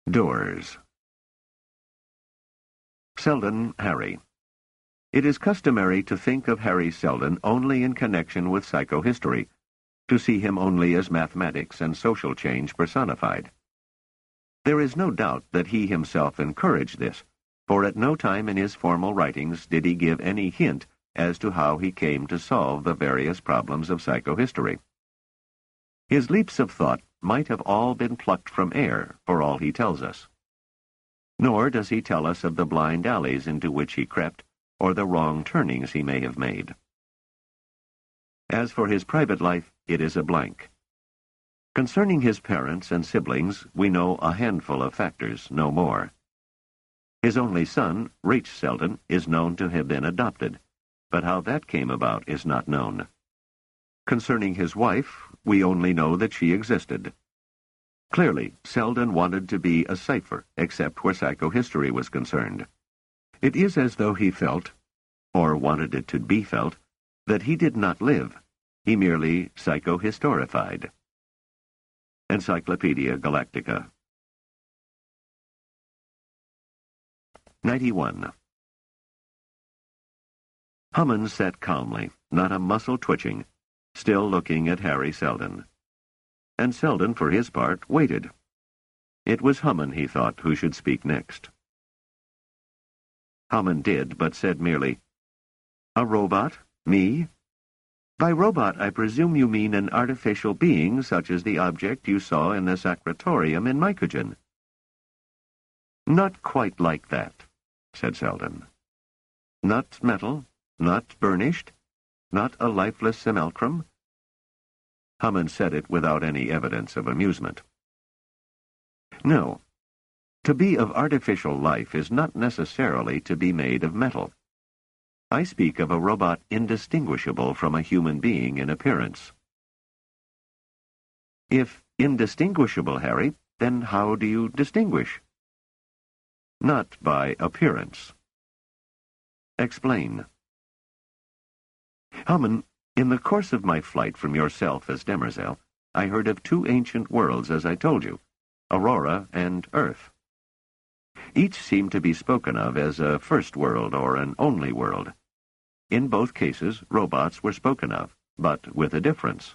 Doors. Selden, Harry. It is customary to think of Harry Selden only in connection with psychohistory, to see him only as mathematics and social change personified. There is no doubt that he himself encouraged this, for at no time in his formal writings did he give any hint as to how he came to solve the various problems of psychohistory. His leaps of thought might have all been plucked from air, for all he tells us. Nor does he tell us of the blind alleys into which he crept, or the wrong turnings he may have made. As for his private life, it is a blank. Concerning his parents and siblings, we know a handful of factors, no more. His only son, Rache Selden, is known to have been adopted, but how that came about is not known. Concerning his wife, we only know that she existed. Clearly, Selden wanted to be a cipher, except where psychohistory was concerned. It is as though he felt, or wanted it to be felt, that he did not live. He merely psychohistorified. Encyclopedia Galactica. 91. Hammond sat calmly, not a muscle twitching, still looking at Harry Selden. And Selden, for his part, waited. It was Hammond, he thought, who should speak next. Hammond did, but said merely, "A robot? Me? By robot, I presume you mean an artificial being such as the object you saw in the Sacratorium in Mycogen." "Not quite like that," said Selden. "Not metal? Not burnished? Not a lifeless simulacrum?" Hammond said it without any evidence of amusement. "No. To be of artificial life is not necessarily to be made of metal. I speak of a robot indistinguishable from a human being in appearance." "If indistinguishable, Harry, then how do you distinguish?" "Not by appearance." "Explain." "Hammond, in the course of my flight from yourself as Demerzel, I heard of two ancient worlds, as I told you, Aurora and Earth. Each seemed to be spoken of as a first world or an only world. In both cases, robots were spoken of, but with a difference."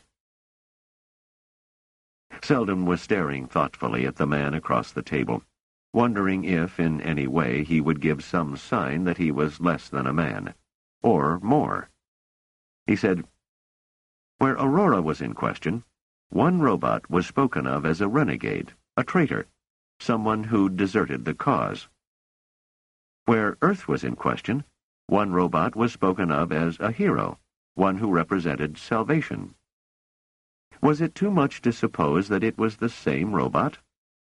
Selden was staring thoughtfully at the man across the table, wondering if, in any way, he would give some sign that he was less than a man, or more. He said, "Where Aurora was in question, one robot was spoken of as a renegade, a traitor, someone who deserted the cause. Where Earth was in question, one robot was spoken of as a hero, one who represented salvation. Was it too much to suppose that it was the same robot?"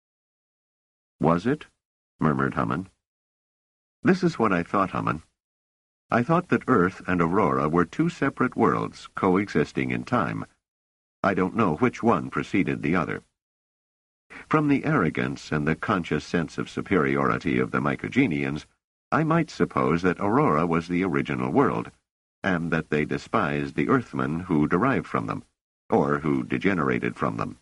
"Was it?" murmured Hammond. "This is what I thought, Hammond. I thought that Earth and Aurora were two separate worlds, coexisting in time. I don't know which one preceded the other. From the arrogance and the conscious sense of superiority of the Mycogenians, I might suppose that Aurora was the original world, and that they despised the Earthmen who derived from them, or who degenerated from them.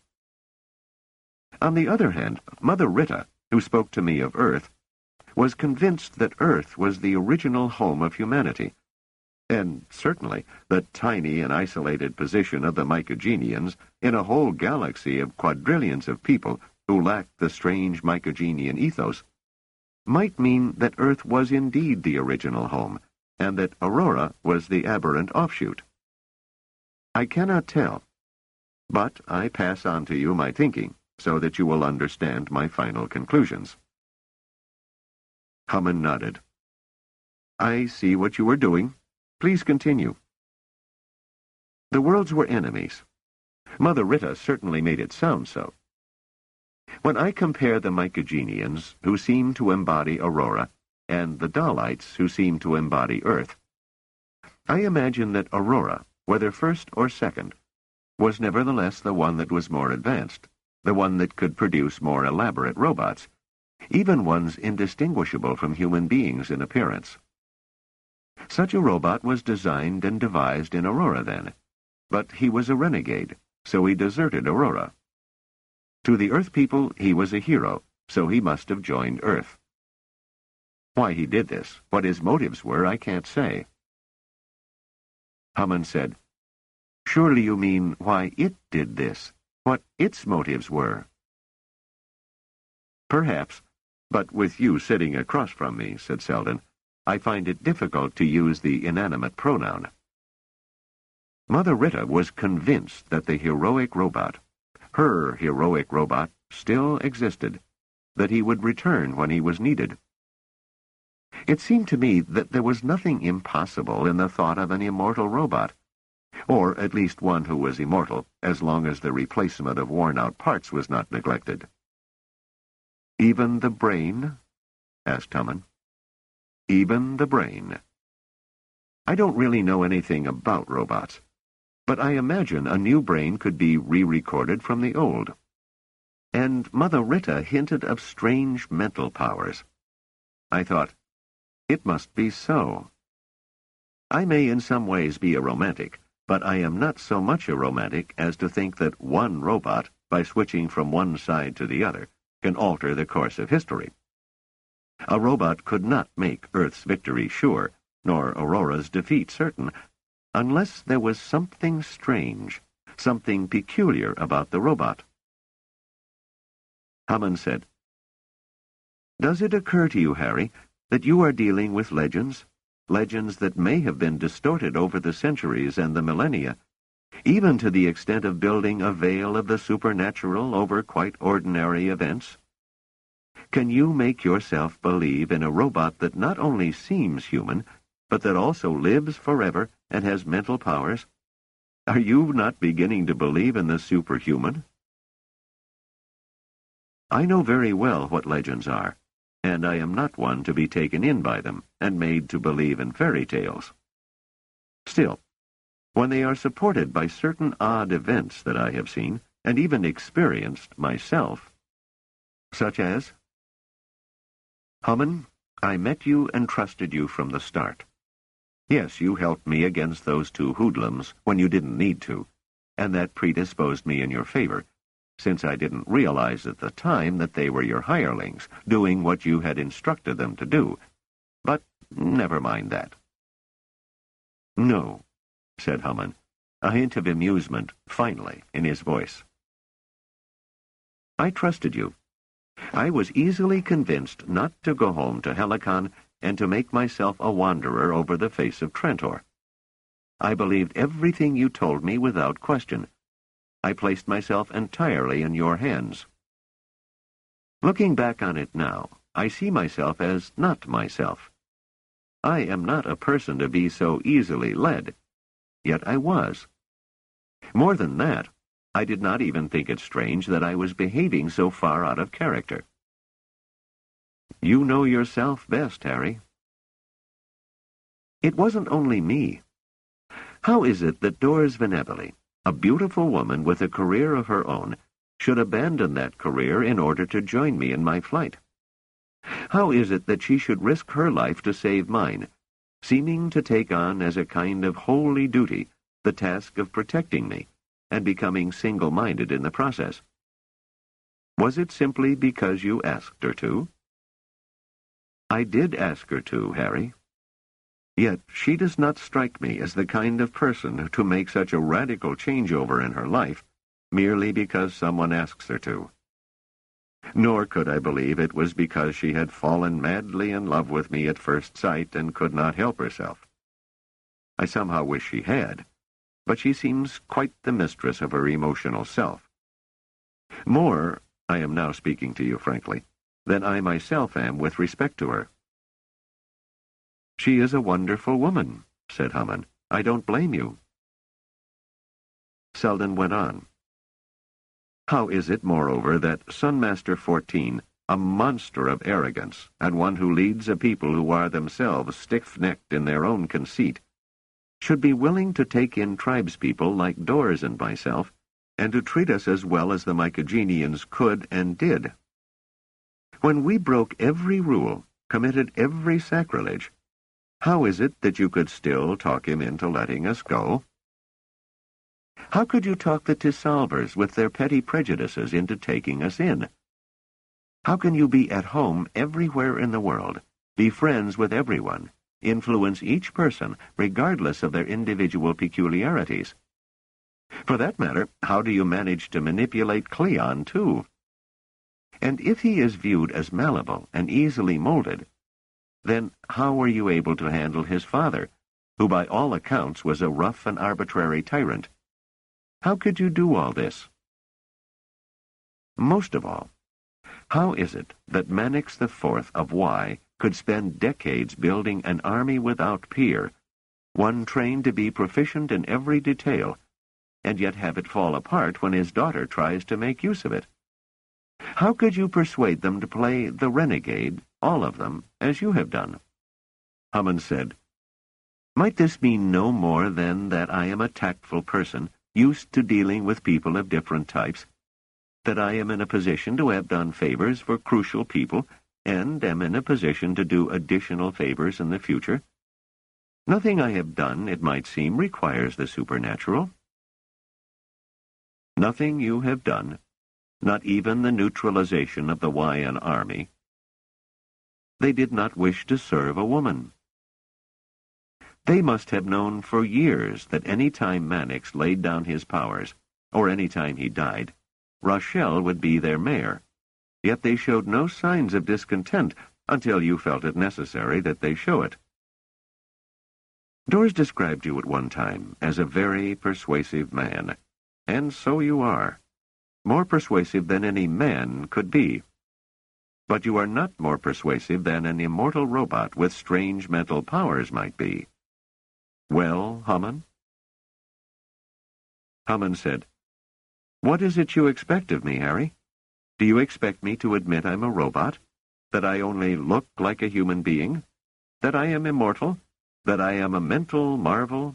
On the other hand, Mother Rita, who spoke to me of Earth, was convinced that Earth was the original home of humanity, and certainly the tiny and isolated position of the Mycogenians in a whole galaxy of quadrillions of people who lacked the strange Mycogenian ethos might mean that Earth was indeed the original home, and that Aurora was the aberrant offshoot. I cannot tell, but I pass on to you my thinking, so that you will understand my final conclusions." Hammond nodded. "I see what you were doing. Please continue." "The worlds were enemies. Mother Rita certainly made it sound so. When I compare the Mycogenians, who seem to embody Aurora, and the Dallites, who seem to embody Earth, I imagine that Aurora, whether first or second, was nevertheless the one that was more advanced, the one that could produce more elaborate robots, even ones indistinguishable from human beings in appearance. Such a robot was designed and devised in Aurora then, but he was a renegade, so he deserted Aurora. To the Earth people, he was a hero, so he must have joined Earth. Why he did this, what his motives were, I can't say. Hammond said, "Surely you mean why it did this, what its motives were." "Perhaps, but with you sitting across from me," said Selden, "I find it difficult to use the inanimate pronoun." Mother Rita was convinced that the heroic robot, her heroic robot, still existed, that he would return when he was needed. It seemed to me that there was nothing impossible in the thought of an immortal robot, or at least one who was immortal, as long as the replacement of worn-out parts was not neglected. "Even the brain?" asked Hammond. "Even the brain. I don't really know anything about robots, but I imagine a new brain could be re-recorded from the old. And Mother Rita hinted of strange mental powers. I thought, it must be so. I may in some ways be a romantic, but I am not so much a romantic as to think that one robot, by switching from one side to the other, can alter the course of history. A robot could not make Earth's victory sure, nor Aurora's defeat certain, unless there was something strange, something peculiar about the robot." Hammond said, "Does it occur to you, Harry, that you are dealing with legends that may have been distorted over the centuries and the millennia, even to the extent of building a veil of the supernatural over quite ordinary events? Can you make yourself believe in a robot that not only seems human, but that also lives forever and has mental powers? Are you not beginning to believe in the superhuman?" "I know very well what legends are, and I am not one to be taken in by them and made to believe in fairy tales. Still, when they are supported by certain odd events that I have seen, and even experienced myself—" "Such as?" "Hammond, I met you and trusted you from the start. Yes, you helped me against those two hoodlums when you didn't need to, and that predisposed me in your favor, since I didn't realize at the time that they were your hirelings, doing what you had instructed them to do. But never mind that." "No," said Hammond, a hint of amusement finally in his voice. "I trusted you. I was easily convinced not to go home to Helicon and to make myself a wanderer over the face of Trantor. I believed everything you told me without question. I placed myself entirely in your hands. Looking back on it now, I see myself as not myself. I am not a person to be so easily led, yet I was. More than that, I did not even think it strange that I was behaving so far out of character. You know yourself best, Harry." "It wasn't only me. How is it that Doris Venabili, a beautiful woman with a career of her own, should abandon that career in order to join me in my flight? How is it that she should risk her life to save mine, seeming to take on as a kind of holy duty the task of protecting me, and becoming single-minded in the process? Was it simply because you asked her to?" "I did ask her to, Harry. Yet she does not strike me as the kind of person to make such a radical changeover in her life merely because someone asks her to. Nor could I believe it was because she had fallen madly in love with me at first sight and could not help herself. I somehow wish she had, but she seems quite the mistress of her emotional self. More, I am now speaking to you frankly, than I myself am with respect to her." "She is a wonderful woman," said Hammond. "I don't blame you." Selden went on. "How is it, moreover, that Sunmaster 14, a monster of arrogance, and one who leads a people who are themselves stiff-necked in their own conceit, should be willing to take in tribespeople like Doris and myself, and to treat us as well as the Mycogenians could and did? When we broke every rule, committed every sacrilege, how is it that you could still talk him into letting us go? How could you talk the Tisalvers with their petty prejudices into taking us in? How can you be at home everywhere in the world, be friends with everyone, influence each person regardless of their individual peculiarities? For that matter, how do you manage to manipulate Cleon, too? And if he is viewed as malleable and easily molded, then how were you able to handle his father, who by all accounts was a rough and arbitrary tyrant? How could you do all this? Most of all, how is it that Mannix IV of Y could spend decades building an army without peer, one trained to be proficient in every detail, and yet have it fall apart when his daughter tries to make use of it? How could you persuade them to play the renegade, all of them, as you have done? Hammond said, "Might this mean no more than that I am a tactful person, used to dealing with people of different types, that I am in a position to have done favors for crucial people, and am in a position to do additional favors in the future? Nothing I have done, it might seem, requires the supernatural." Nothing you have done, not even the neutralization of the YN army. They did not wish to serve a woman. They must have known for years that any time Mannix laid down his powers, or any time he died, Rochelle would be their mayor, yet they showed no signs of discontent until you felt it necessary that they show it. Dors described you at one time as a very persuasive man, and so you are. More persuasive than any man could be. But you are not more persuasive than an immortal robot with strange mental powers might be. Well, Hammond? Hammond said, "What is it you expect of me, Harry? Do you expect me to admit I'm a robot? That I only look like a human being? That I am immortal? That I am a mental marvel?"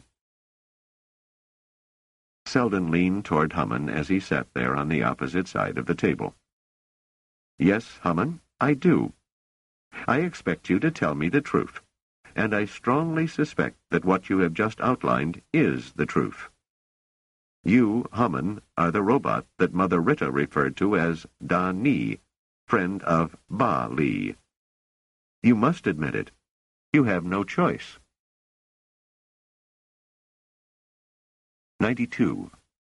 Selden leaned toward Hammond as he sat there on the opposite side of the table. "Yes, Hammond, I do. I expect you to tell me the truth, and I strongly suspect that what you have just outlined is the truth. You, Hammond, are the robot that Mother Rita referred to as Da Ni, friend of Ba Li. You must admit it. You have no choice." 92.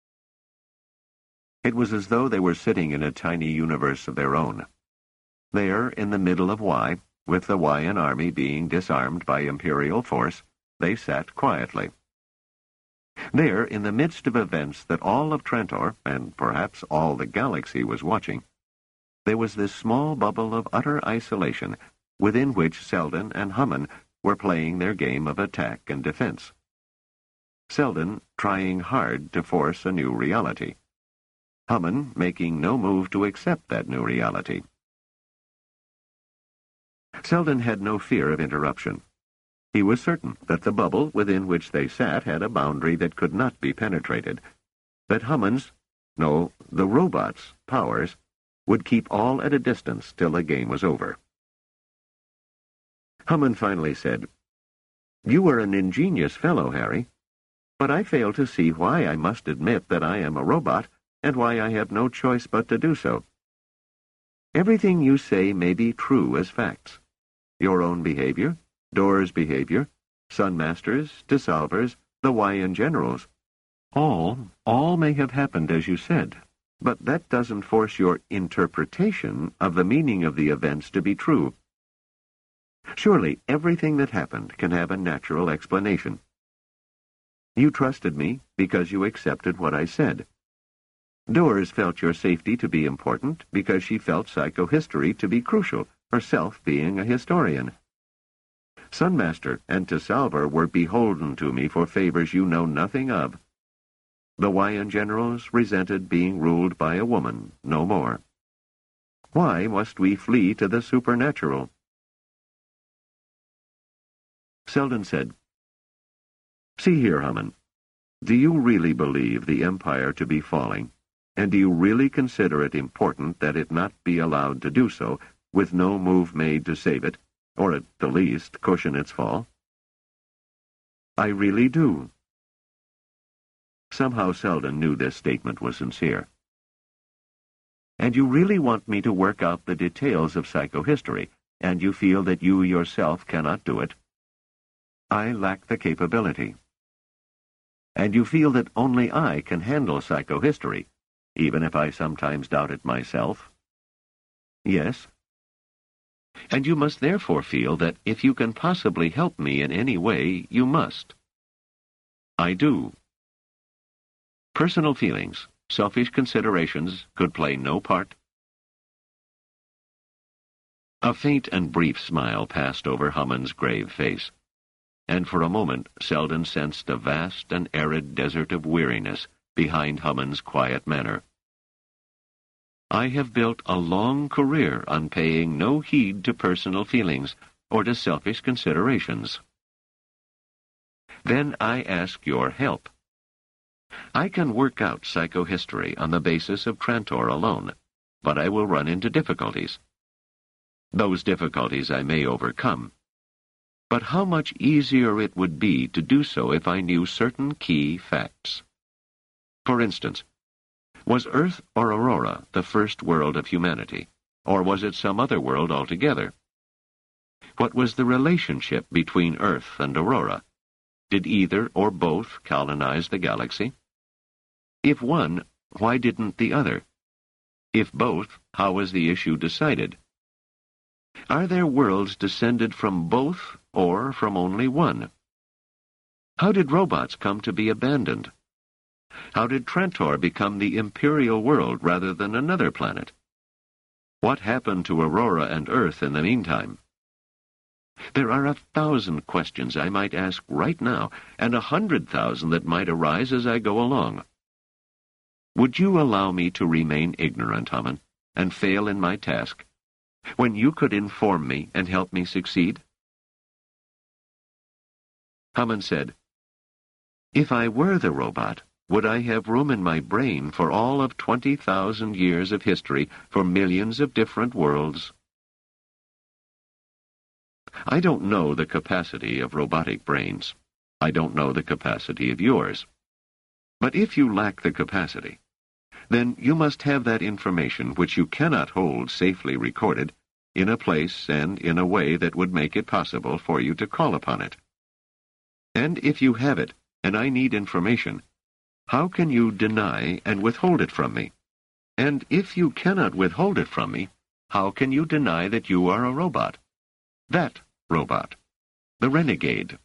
It was as though they were sitting in a tiny universe of their own. There, in the middle of Y, with the YN army being disarmed by imperial force, they sat quietly. There, in the midst of events that all of Trantor, and perhaps all the galaxy, was watching, there was this small bubble of utter isolation within which Selden and Hammond were playing their game of attack and defense. Selden trying hard to force a new reality. Hammond making no move to accept that new reality. Selden had no fear of interruption. He was certain that the bubble within which they sat had a boundary that could not be penetrated, that Hammond's, no, the robot's, powers would keep all at a distance till the game was over. Hammond finally said, "You are an ingenious fellow, Harry, but I fail to see why I must admit that I am a robot, and why I have no choice but to do so. Everything you say may be true as facts. Your own behavior, Dors' behavior, Sunmaster's, Dissolver's, the YN generals. All may have happened as you said, but that doesn't force your interpretation of the meaning of the events to be true. Surely everything that happened can have a natural explanation. You trusted me because you accepted what I said. Dors felt your safety to be important because she felt psychohistory to be crucial, herself being a historian. Sunmaster and Dissolver were beholden to me for favors you know nothing of. The YN generals resented being ruled by a woman, no more. Why must we flee to the supernatural?" Selden said, "See here, Hammond. Do you really believe the Empire to be falling, and do you really consider it important that it not be allowed to do so, with no move made to save it, or at the least cushion its fall?" "I really do." Somehow Selden knew this statement was sincere. And you really want me to work out the details of psychohistory, and you feel that you yourself cannot do it. I lack the capability. And you feel that only I can handle psychohistory, even if I sometimes doubt it myself. Yes. And you must therefore feel that if you can possibly help me in any way, you must. I do. Personal feelings, selfish considerations could play no part. A faint and brief smile passed over Hammond's grave face, and for a moment Selden sensed a vast and arid desert of weariness behind Hammond's quiet manner. I have built a long career on paying no heed to personal feelings or to selfish considerations. Then I ask your help. I can work out psychohistory on the basis of Trantor alone, but I will run into difficulties. Those difficulties I may overcome. But how much easier it would be to do so if I knew certain key facts. For instance, was Earth or Aurora the first world of humanity, or was it some other world altogether? What was the relationship between Earth and Aurora? Did either or both colonize the galaxy? If one, why didn't the other? If both, how was the issue decided? Are there worlds descended from both or from only one? How did robots come to be abandoned? How did Trantor become the imperial world rather than another planet? What happened to Aurora and Earth in the meantime? There are 1,000 questions I might ask right now, and 100,000 that might arise as I go along. Would you allow me to remain ignorant, Hammond, and fail in my task, when you could inform me and help me succeed? Hammond said, If I were the robot, would I have room in my brain for all of 20,000 years of history for millions of different worlds? I don't know the capacity of robotic brains. I don't know the capacity of yours. But if you lack the capacity, then you must have that information which you cannot hold safely recorded in a place and in a way that would make it possible for you to call upon it. And if you have it, and I need information, how can you deny and withhold it from me? And if you cannot withhold it from me, how can you deny that you are a robot? That robot. The renegade.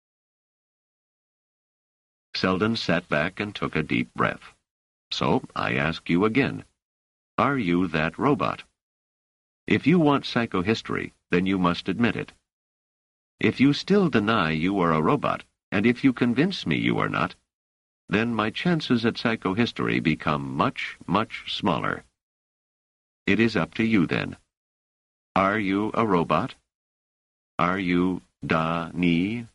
Selden sat back and took a deep breath. So I ask you again, are you that robot? If you want psychohistory, then you must admit it. If you still deny you are a robot, and if you convince me you are not, then my chances at psychohistory become much, much smaller. It is up to you then. Are you a robot? Are you Da-Ni?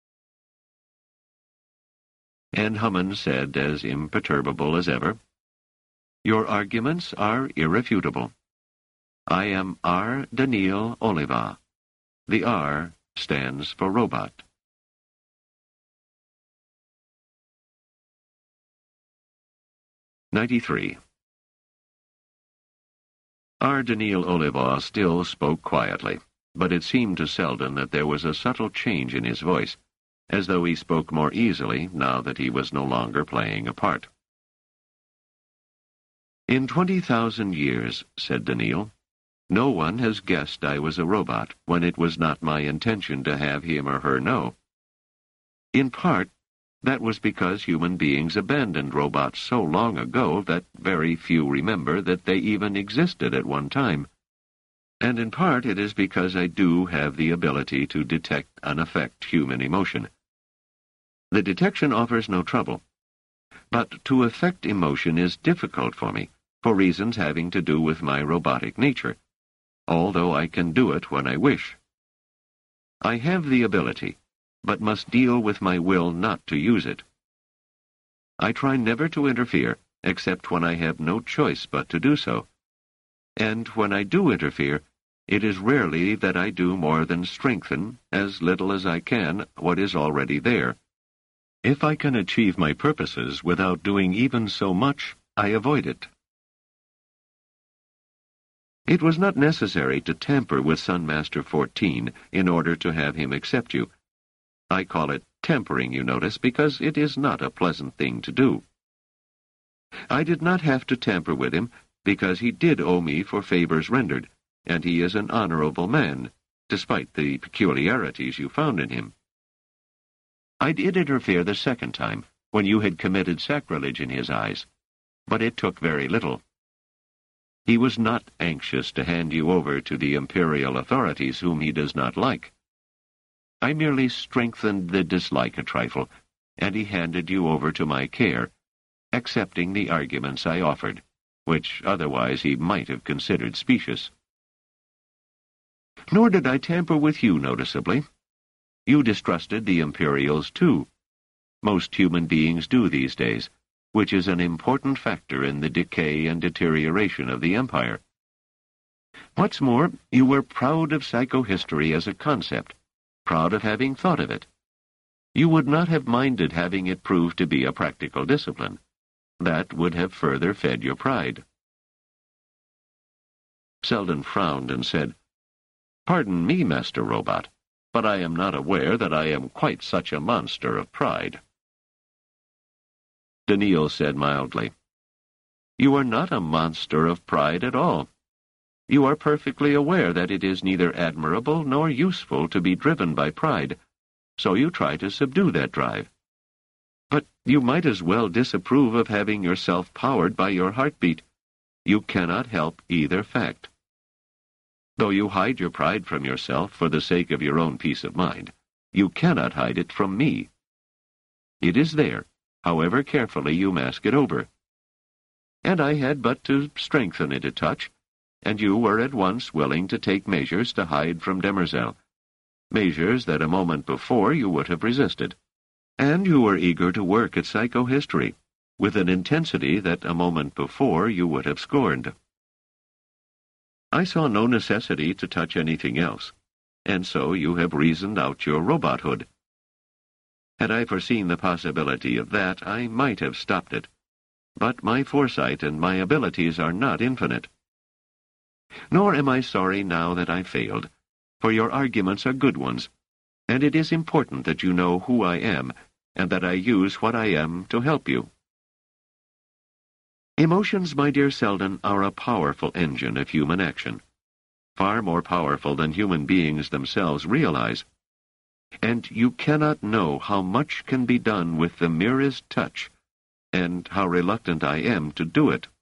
And Hammond said, as imperturbable as ever, Your arguments are irrefutable. I am R. Daniil Oliva. The R stands for robot. '93. R. Daniil Oliva still spoke quietly, but it seemed to Selden that there was a subtle change in his voice, as though he spoke more easily now that he was no longer playing a part. In 20,000 years, said Daniil, no one has guessed I was a robot when it was not my intention to have him or her know. In part, that was because human beings abandoned robots so long ago that very few remember that they even existed at one time. And in part it is because I do have the ability to detect and affect human emotion. The detection offers no trouble, but to affect emotion is difficult for me, for reasons having to do with my robotic nature, although I can do it when I wish. I have the ability, but must deal with my will not to use it. I try never to interfere, except when I have no choice but to do so. And when I do interfere, it is rarely that I do more than strengthen, as little as I can, what is already there. If I can achieve my purposes without doing even so much, I avoid it. It was not necessary to tamper with Sunmaster 14 in order to have him accept you. I call it tampering, you notice, because it is not a pleasant thing to do. I did not have to tamper with him because he did owe me for favors rendered, and he is an honorable man, despite the peculiarities you found in him. I did interfere the second time, when you had committed sacrilege in his eyes, but it took very little. He was not anxious to hand you over to the imperial authorities whom he does not like. I merely strengthened the dislike a trifle, and he handed you over to my care, accepting the arguments I offered, which otherwise he might have considered specious. Nor did I tamper with you noticeably. You distrusted the Imperials, too. Most human beings do these days, which is an important factor in the decay and deterioration of the Empire. What's more, you were proud of psychohistory as a concept, proud of having thought of it. You would not have minded having it proved to be a practical discipline. That would have further fed your pride. Selden frowned and said, "Pardon me, Master Robot, but I am not aware that I am quite such a monster of pride." Daniil said mildly, "You are not a monster of pride at all. You are perfectly aware that it is neither admirable nor useful to be driven by pride, so you try to subdue that drive. But you might as well disapprove of having yourself powered by your heartbeat. You cannot help either fact. Though you hide your pride from yourself for the sake of your own peace of mind, you cannot hide it from me. It is there, however carefully you mask it over. And I had but to strengthen it a touch, and you were at once willing to take measures to hide from Demerzel, measures that a moment before you would have resisted. And you were eager to work at psychohistory, with an intensity that a moment before you would have scorned. I saw no necessity to touch anything else, and so you have reasoned out your robothood. Had I foreseen the possibility of that, I might have stopped it, but my foresight and my abilities are not infinite. Nor am I sorry now that I failed, for your arguments are good ones, and it is important that you know who I am, and that I use what I am to help you. Emotions, my dear Selden, are a powerful engine of human action, far more powerful than human beings themselves realize, and you cannot know how much can be done with the merest touch, and how reluctant I am to do it."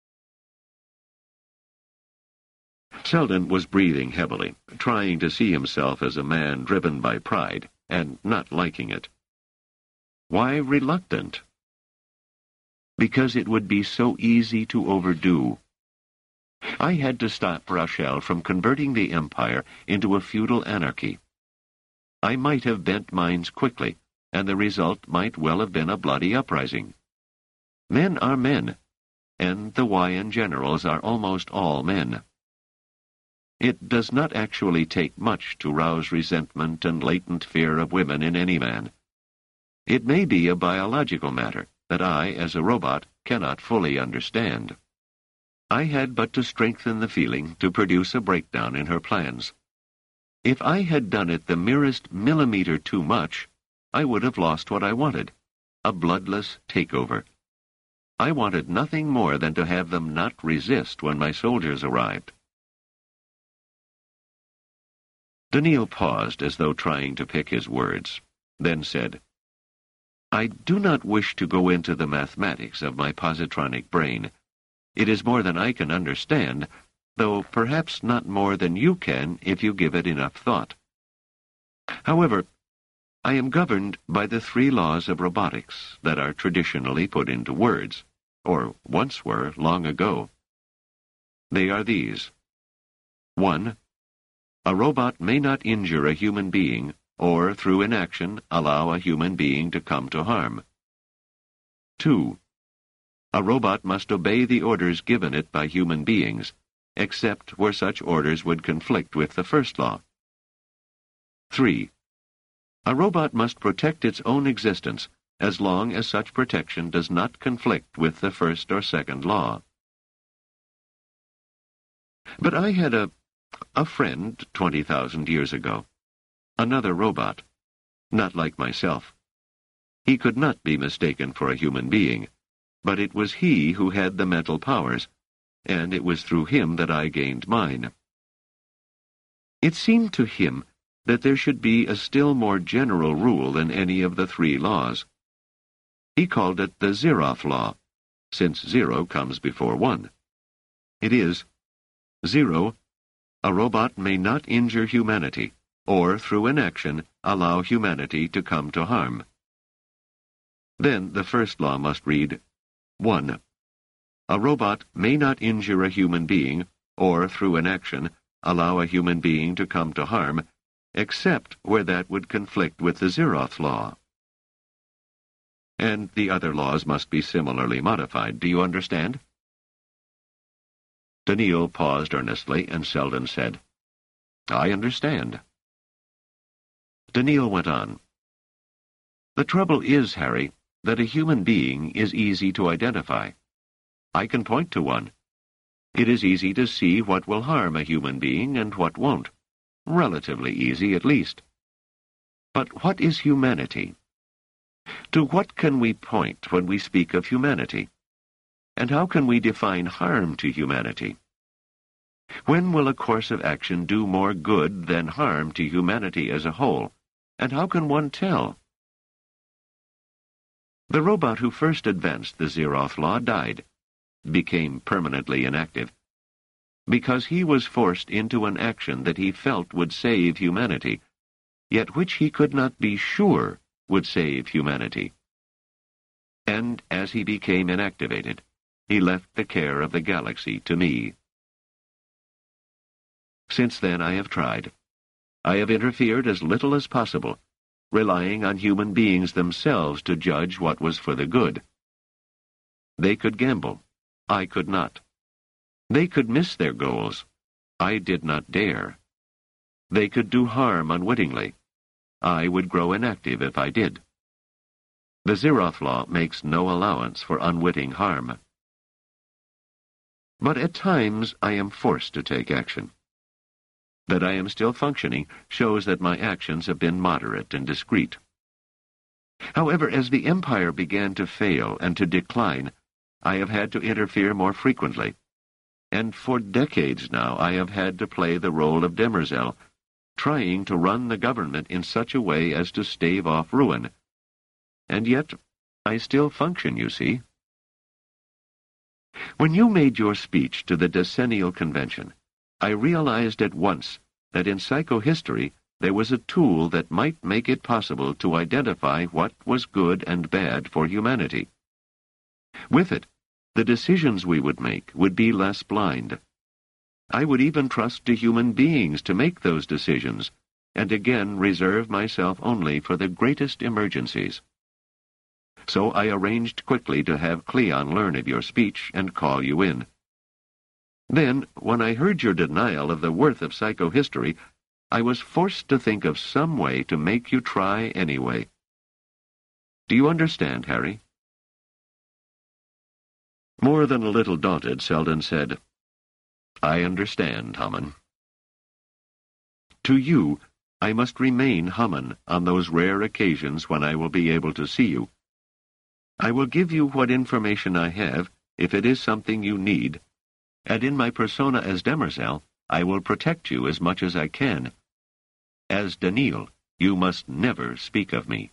Selden was breathing heavily, trying to see himself as a man driven by pride, and not liking it. Why reluctant? Because it would be so easy to overdo. I had to stop Rochelle from converting the Empire into a feudal anarchy. I might have bent minds quickly, and the result might well have been a bloody uprising. Men are men, and the Waian generals are almost all men. It does not actually take much to rouse resentment and latent fear of women in any man. It may be a biological matter that I, as a robot, cannot fully understand. I had but to strengthen the feeling to produce a breakdown in her plans. If I had done it the merest millimeter too much, I would have lost what I wanted, a bloodless takeover. I wanted nothing more than to have them not resist when my soldiers arrived. Daniil paused as though trying to pick his words, then said, "I do not wish to go into the mathematics of my positronic brain. It is more than I can understand, though perhaps not more than you can if you give it enough thought. However, I am governed by the 3 laws of robotics that are traditionally put into words, or once were long ago. They are these. 1. A robot may not injure a human being, or through inaction allow a human being to come to harm. 2. A robot must obey the orders given it by human beings, except where such orders would conflict with the first law. 3. A robot must protect its own existence as long as such protection does not conflict with the first or second law. But I had a friend 20,000 years ago. Another robot. Not like myself. He could not be mistaken for a human being, but it was he who had the mental powers, and it was through him that I gained mine. It seemed to him that there should be a still more general rule than any of the 3 laws. He called it the Zeroth law, since 0 comes before 1. It is, 0. A robot may not injure humanity, or through inaction allow humanity to come to harm. Then the first law must read, 1. A robot may not injure a human being, or through inaction allow a human being to come to harm, except where that would conflict with the Zeroth law. And the other laws must be similarly modified. Do you understand? Daniil paused earnestly, and Selden said, I understand. Daniil went on. The trouble is, Harry, that a human being is easy to identify. I can point to one. It is easy to see what will harm a human being and what won't. Relatively easy, at least. But what is humanity? To what can we point when we speak of humanity? And how can we define harm to humanity? When will a course of action do more good than harm to humanity as a whole? And how can one tell? The robot who first advanced the Zeroth law died, became permanently inactive, because he was forced into an action that he felt would save humanity, yet which he could not be sure would save humanity. And as he became inactivated, he left the care of the galaxy to me. Since then I have tried. I have interfered as little as possible, relying on human beings themselves to judge what was for the good. They could gamble. I could not. They could miss their goals. I did not dare. They could do harm unwittingly. I would grow inactive if I did. The Zeroth law makes no allowance for unwitting harm. But at times I am forced to take action. That I am still functioning shows that my actions have been moderate and discreet. However, as the Empire began to fail and to decline, I have had to interfere more frequently, and for decades now I have had to play the role of Demerzel, trying to run the government in such a way as to stave off ruin. And yet, I still function, you see. When you made your speech to the Decennial Convention, I realized at once that in psychohistory there was a tool that might make it possible to identify what was good and bad for humanity. With it, the decisions we would make would be less blind. I would even trust to human beings to make those decisions, and again reserve myself only for the greatest emergencies. So I arranged quickly to have Cleon learn of your speech and call you in. Then, when I heard your denial of the worth of psychohistory, I was forced to think of some way to make you try anyway. Do you understand, Harry? More than a little daunted, Selden said, I understand, Haman. To you, I must remain Haman on those rare occasions when I will be able to see you. I will give you what information I have, if it is something you need, and in my persona as Demerzel, I will protect you as much as I can. As Daniil, you must never speak of me.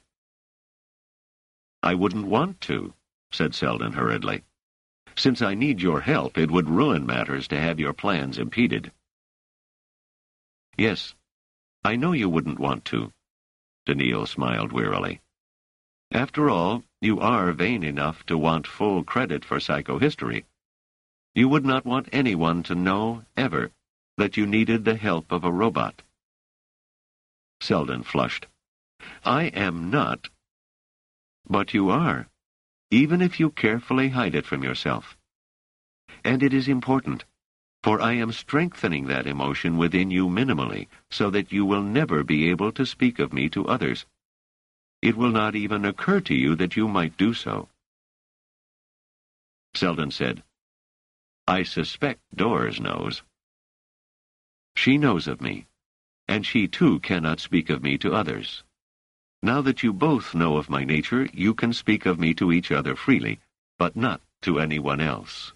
I wouldn't want to, said Selden hurriedly. Since I need your help, it would ruin matters to have your plans impeded. Yes, I know you wouldn't want to, Daniil smiled wearily. After all, you are vain enough to want full credit for psychohistory. You would not want anyone to know, ever, that you needed the help of a robot. Selden flushed. I am not. But you are, even if you carefully hide it from yourself. And it is important, for I am strengthening that emotion within you minimally, so that you will never be able to speak of me to others. It will not even occur to you that you might do so. Selden said, I suspect Dors knows. She knows of me, and she too cannot speak of me to others. Now that you both know of my nature, you can speak of me to each other freely, but not to anyone else."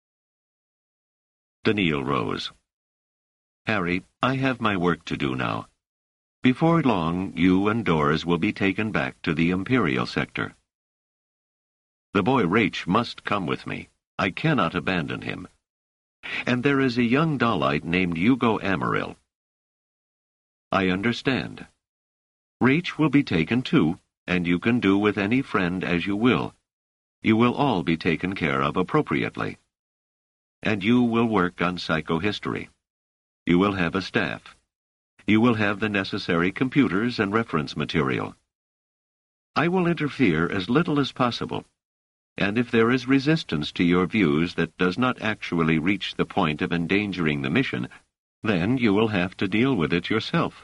Daniil rose. "Harry, I have my work to do now. Before long, you and Doris will be taken back to the Imperial sector. The boy Raich must come with me. I cannot abandon him. And there is a young Dalite named Hugo Amaril." "I understand. Raich will be taken too, and you can do with any friend as you will. You will all be taken care of appropriately. And you will work on psychohistory. You will have a staff. You will have the necessary computers and reference material. I will interfere as little as possible, and if there is resistance to your views that does not actually reach the point of endangering the mission, then you will have to deal with it yourself."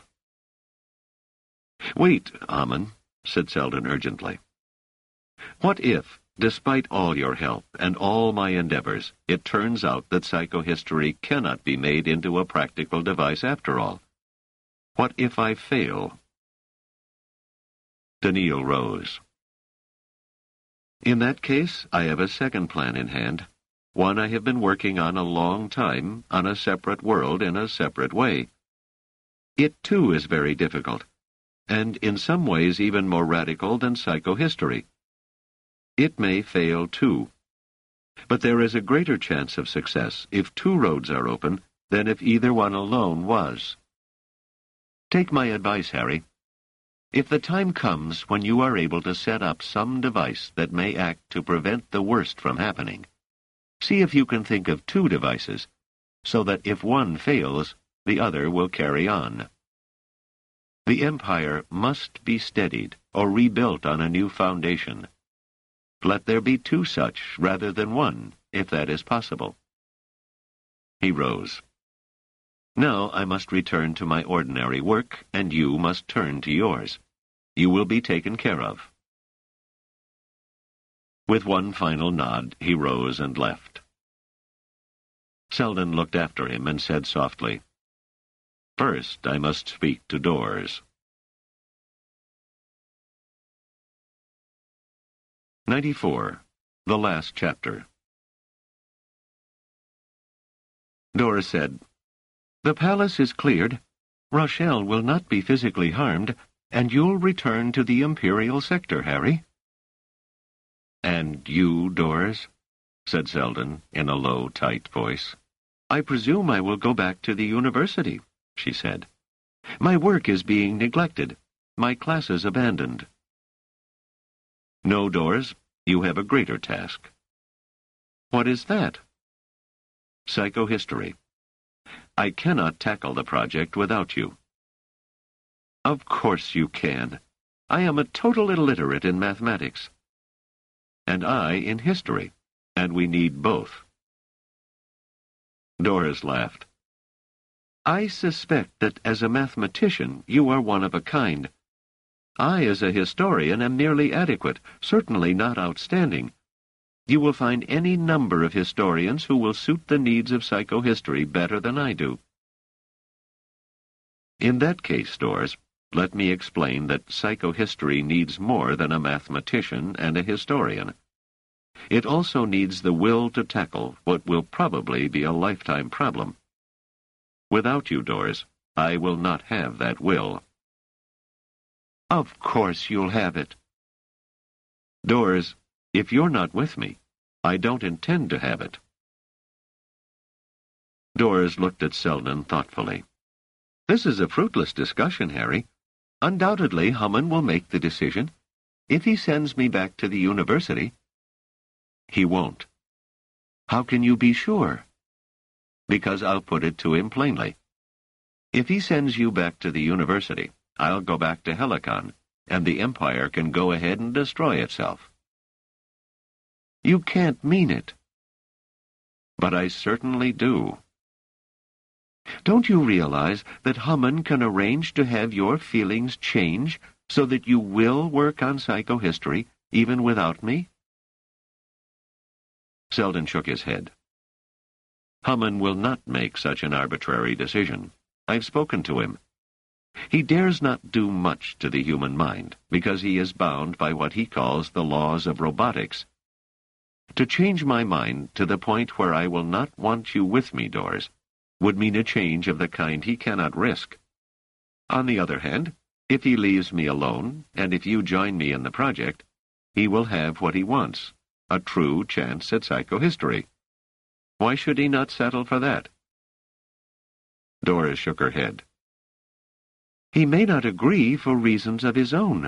"Wait, Hamann," said Selden urgently. "What if, despite all your help and all my endeavors, it turns out that psychohistory cannot be made into a practical device after all? What if I fail?" Daniil rose. "In that case, I have a second plan in hand, one I have been working on a long time, on a separate world in a separate way. It, too, is very difficult, and in some ways even more radical than psychohistory. It may fail, too. But there is a greater chance of success if two roads are open than if either one alone was. Take my advice, Harry. If the time comes when you are able to set up some device that may act to prevent the worst from happening, see if you can think of two devices, so that if one fails, the other will carry on. The Empire must be steadied or rebuilt on a new foundation. Let there be two such rather than one, if that is possible." He rose. "Now I must return to my ordinary work, and you must turn to yours. You will be taken care of." With one final nod, he rose and left. Selden looked after him and said softly, "First I must speak to Doors." 94. The Last Chapter. Doris said, "The palace is cleared. Rochelle will not be physically harmed, and you'll return to the Imperial sector, Harry." "And you, Doris?" said Selden in a low, tight voice. "I presume I will go back to the university," she said. "My work is being neglected, my classes abandoned." "No, Doris, you have a greater task." "What is that?" "Psychohistory. I cannot tackle the project without you." "Of course you can. I am a total illiterate in mathematics." "And I in history, and we need both." Doris laughed. "I suspect that as a mathematician you are one of a kind. I, as a historian, am merely adequate, certainly not outstanding. You will find any number of historians who will suit the needs of psychohistory better than I do." "In that case, Doris, let me explain that psychohistory needs more than a mathematician and a historian. It also needs the will to tackle what will probably be a lifetime problem. Without you, Doris, I will not have that will." "Of course you'll have it." "Doris, if you're not with me, I don't intend to have it." Doris looked at Selden thoughtfully. "This is a fruitless discussion, Harry. Undoubtedly, Hamann will make the decision. If he sends me back to the university—" "He won't." "How can you be sure?" "Because I'll put it to him plainly. If he sends you back to the university, I'll go back to Helicon, and the Empire can go ahead and destroy itself." "You can't mean it." "But I certainly do." "Don't you realize that Hamann can arrange to have your feelings change so that you will work on psychohistory, even without me?" Selden shook his head. "Hamann will not make such an arbitrary decision. I've spoken to him. He dares not do much to the human mind, because he is bound by what he calls the laws of robotics. To change my mind to the point where I will not want you with me, Doris, would mean a change of the kind he cannot risk. On the other hand, if he leaves me alone, and if you join me in the project, he will have what he wants, a true chance at psychohistory. Why should he not settle for that? Doris shook her head. He may not agree for reasons of his own.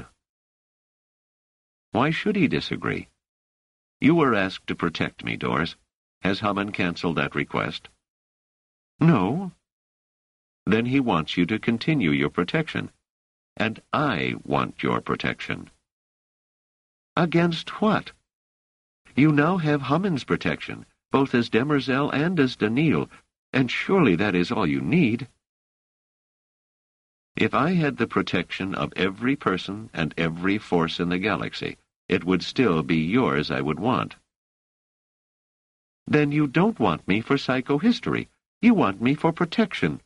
Why should he disagree? You were asked to protect me, Doris. Has Hamann canceled that request? No. Then he wants you to continue your protection. And I want your protection. Against what? You now have Hamann's protection, both as Demerzel and as Daniil, and surely that is all you need. If I had the protection of every person and every force in the galaxy, it would still be yours I would want. Then you don't want me for psychohistory. You want me for protection.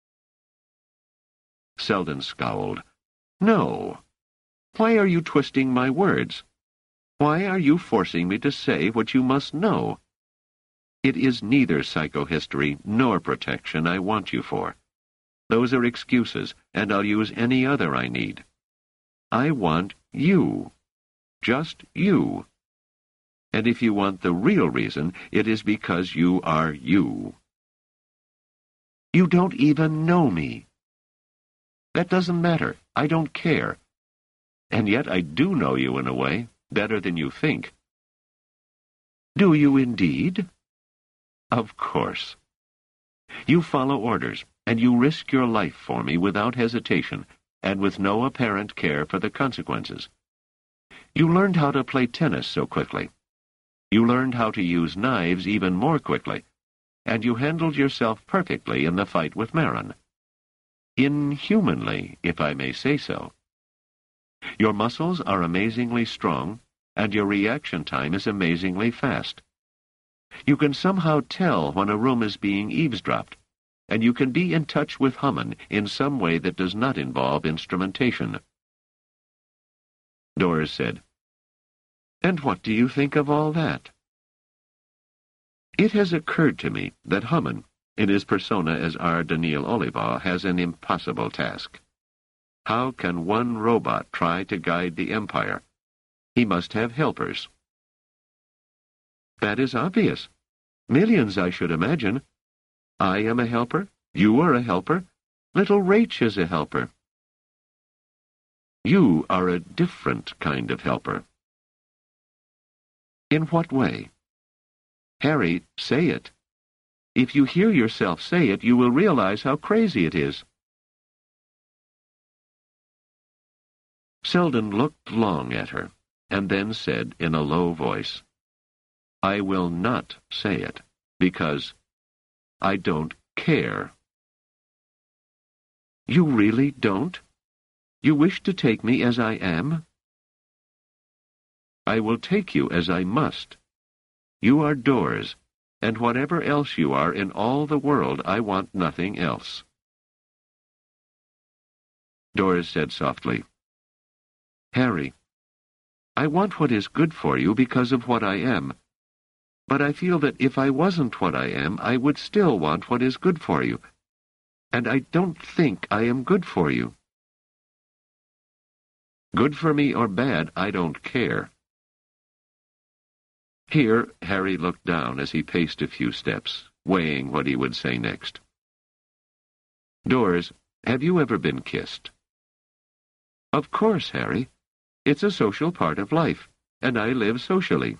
Selden scowled. No. Why are you twisting my words? Why are you forcing me to say what you must know? It is neither psychohistory nor protection I want you for. Those are excuses, and I'll use any other I need. I want you. Just you. And if you want the real reason, it is because you are you. You don't even know me. That doesn't matter. I don't care. And yet I do know you in a way, better than you think. Do you indeed? Of course. You follow orders, and you risk your life for me without hesitation, and with no apparent care for the consequences. You learned how to play tennis so quickly. You learned how to use knives even more quickly, and you handled yourself perfectly in the fight with Maron. Inhumanly, if I may say so. Your muscles are amazingly strong, and your reaction time is amazingly fast. You can somehow tell when a room is being eavesdropped, and you can be in touch with Hamann in some way that does not involve instrumentation. Doris said, And what do you think of all that? It has occurred to me that Hamann, in his persona as R. Daniil Olivaw, has an impossible task. How can one robot try to guide the Empire? He must have helpers. That is obvious. Millions, I should imagine. I am a helper. You are a helper. Little Rach is a helper. You are a different kind of helper. In what way? Harry, say it. If you hear yourself say it, you will realize how crazy it is. Selden looked long at her, and then said in a low voice, I will not say it, because I don't care. You really don't? You wish to take me as I am? I will take you as I must. You are Doris, and whatever else you are in all the world, I want nothing else. Doris said softly, Harry, I want what is good for you because of what I am. But I feel that if I wasn't what I am, I would still want what is good for you. And I don't think I am good for you. Good for me or bad, I don't care. Here, Harry looked down as he paced a few steps, weighing what he would say next. Doris, have you ever been kissed? Of course, Harry. It's a social part of life, and I live socially.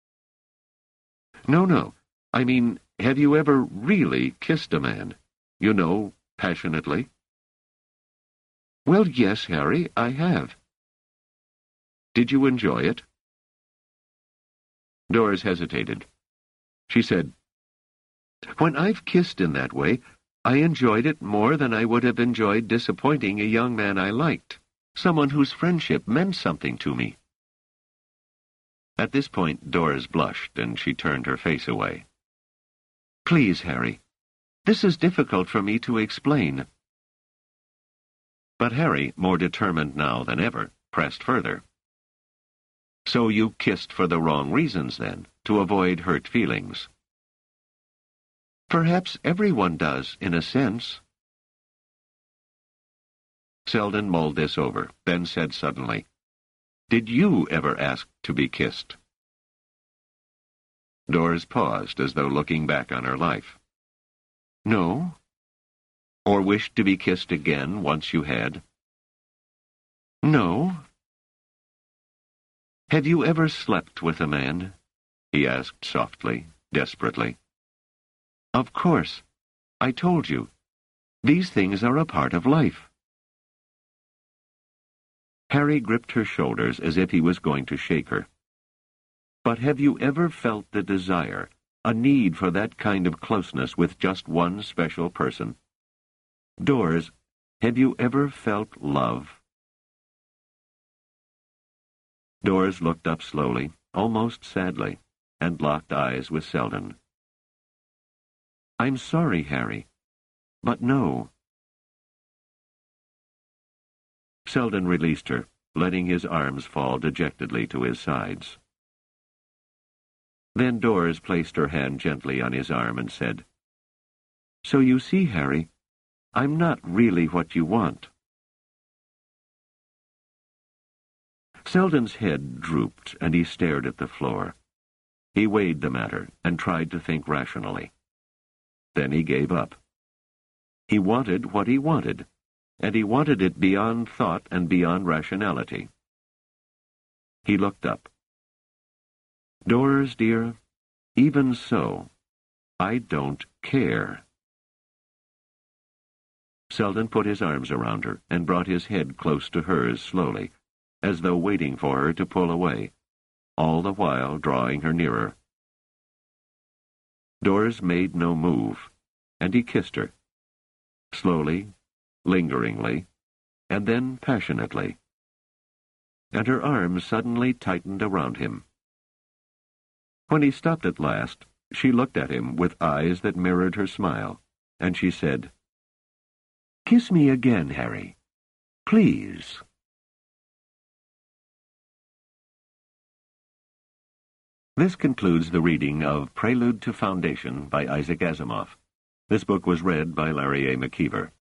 No. I mean, have you ever really kissed a man? You know, passionately? Well, yes, Harry, I have. Did you enjoy it? Doris hesitated. She said, When I've kissed in that way, I enjoyed it more than I would have enjoyed disappointing a young man I liked, someone whose friendship meant something to me. At this point, Doris blushed, and she turned her face away. Please, Harry, this is difficult for me to explain. But Harry, more determined now than ever, pressed further. "So you kissed for the wrong reasons, then, to avoid hurt feelings?" "Perhaps everyone does, in a sense." Selden mulled this over, then said suddenly, "Did you ever ask to be kissed?" Doris paused, as though looking back on her life. "No." "Or wished to be kissed again once you had?" "No." "Have you ever slept with a man?" he asked softly, desperately. "Of course. I told you. These things are a part of life." Harry gripped her shoulders as if he was going to shake her. "But have you ever felt the desire, a need for that kind of closeness with just one special person? Doris, have you ever felt love?" Doris looked up slowly, almost sadly, and locked eyes with Selden. "I'm sorry, Harry, but no." Selden released her, letting his arms fall dejectedly to his sides. Then Doris placed her hand gently on his arm and said, "So you see, Harry, I'm not really what you want." Selden's head drooped, and he stared at the floor. He weighed the matter and tried to think rationally. Then he gave up. He wanted what he wanted, and he wanted it beyond thought and beyond rationality. He looked up. "Doris, dear, even so, I don't care." Selden put his arms around her and brought his head close to hers slowly, as though waiting for her to pull away, all the while drawing her nearer. Doris made no move, and he kissed her, slowly, lingeringly, and then passionately. And her arms suddenly tightened around him. When he stopped at last, she looked at him with eyes that mirrored her smile, and she said, "Kiss me again, Harry. Please." This concludes the reading of Prelude to Foundation by Isaac Asimov. This book was read by Larry A. McKeever.